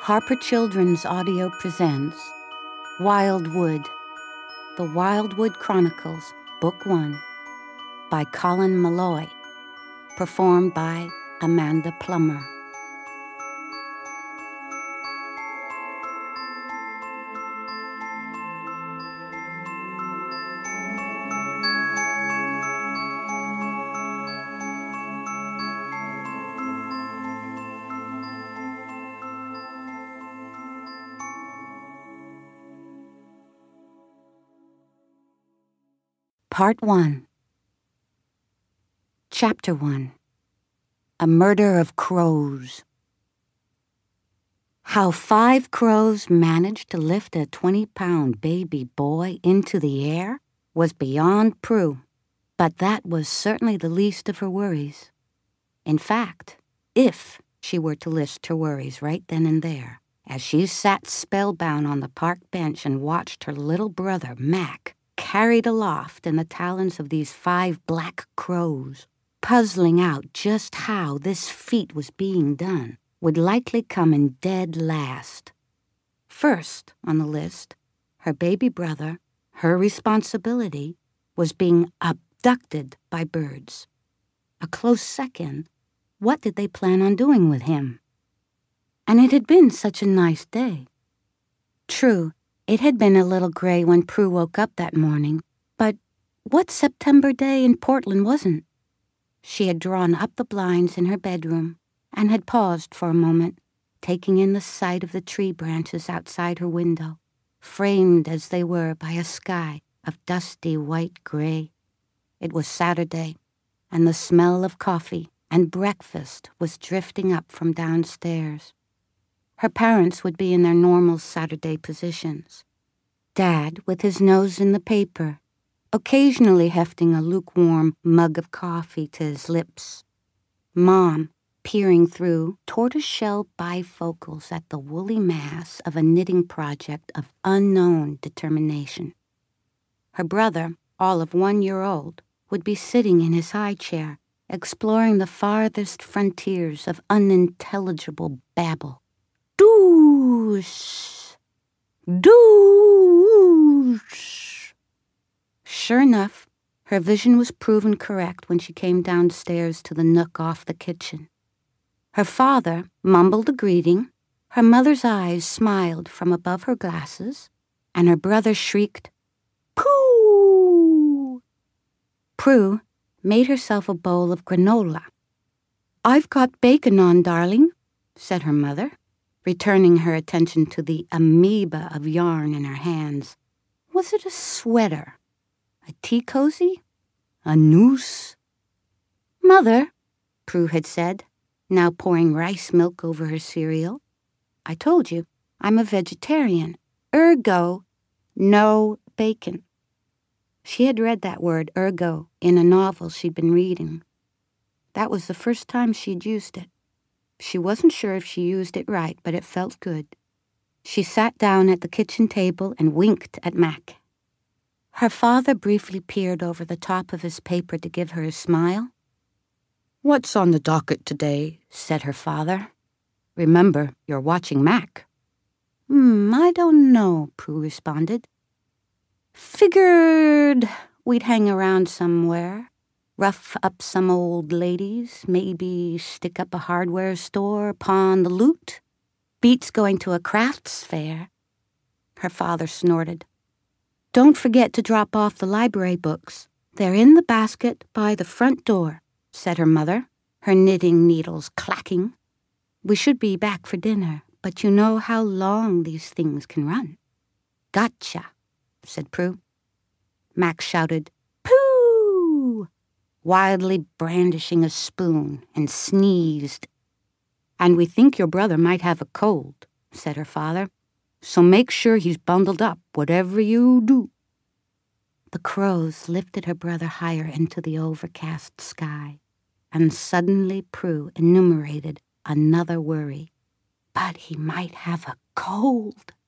Harper Children's Audio presents Wildwood, The Wildwood Chronicles, Book 1, by Colin Meloy, performed by Amanda Plummer. Part 1. Chapter 1. A Murder of Crows. How 5 crows managed to lift a 20-pound baby boy into the air was beyond Prue, but that was certainly the least of her worries. In fact, if she were to list her worries right then and there, as she sat spellbound on the park bench and watched her little brother, Mac, carried aloft in the talons of these 5 black crows, puzzling out just how this feat was being done, would likely come in dead last. First on the list, her baby brother, her responsibility, was being abducted by birds. A close second, what did they plan on doing with him? And it had been such a nice day. True, it had been a little gray when Prue woke up that morning, but what September day in Portland wasn't? She had drawn up the blinds in her bedroom and had paused for a moment, taking in the sight of the tree branches outside her window, framed as they were by a sky of dusty white gray. It was Saturday, and the smell of coffee and breakfast was drifting up from downstairs. Her parents would be in their normal Saturday positions. Dad, with his nose in the paper, occasionally hefting a lukewarm mug of coffee to his lips. Mom, peering through tortoiseshell bifocals at the woolly mass of a knitting project of unknown determination. Her brother, all of 1 year old, would be sitting in his high chair, exploring the farthest frontiers of unintelligible babble. Doosh! Doosh! Sure enough, her vision was proven correct when she came downstairs to the nook off the kitchen. Her father mumbled a greeting, her mother's eyes smiled from above her glasses, and her brother shrieked, "Pooh!" Prue made herself a bowl of granola. "I've got bacon on, darling," said her mother, returning her attention to the amoeba of yarn in her hands. Was it a sweater? A tea cozy? A noose? "Mother," Prue had said, now pouring rice milk over her cereal, "I told you, I'm a vegetarian. Ergo, no bacon." She had read that word, ergo, in a novel she'd been reading. That was the first time she'd used it. She wasn't sure if she used it right, but it felt good. She sat down at the kitchen table and winked at Mac. Her father briefly peered over the top of his paper to give her a smile. "What's on the docket today?" said her father. "Remember, you're watching Mac." I don't know," Prue responded. "Figured we'd hang around somewhere. Rough up some old ladies, maybe stick up a hardware store, pawn the loot. Beats going to a crafts fair." Her father snorted. "Don't forget to drop off the library books. They're in the basket by the front door," said her mother, her knitting needles clacking. "We should be back for dinner, but you know how long these things can run." "Gotcha," said Prue. Max shouted, "Pooh!" wildly brandishing a spoon, and sneezed. "And we think your brother might have a cold," said her father, "so make sure he's bundled up, whatever you do." The crows lifted her brother higher into the overcast sky, and suddenly Prue enumerated another worry. But he might have a cold.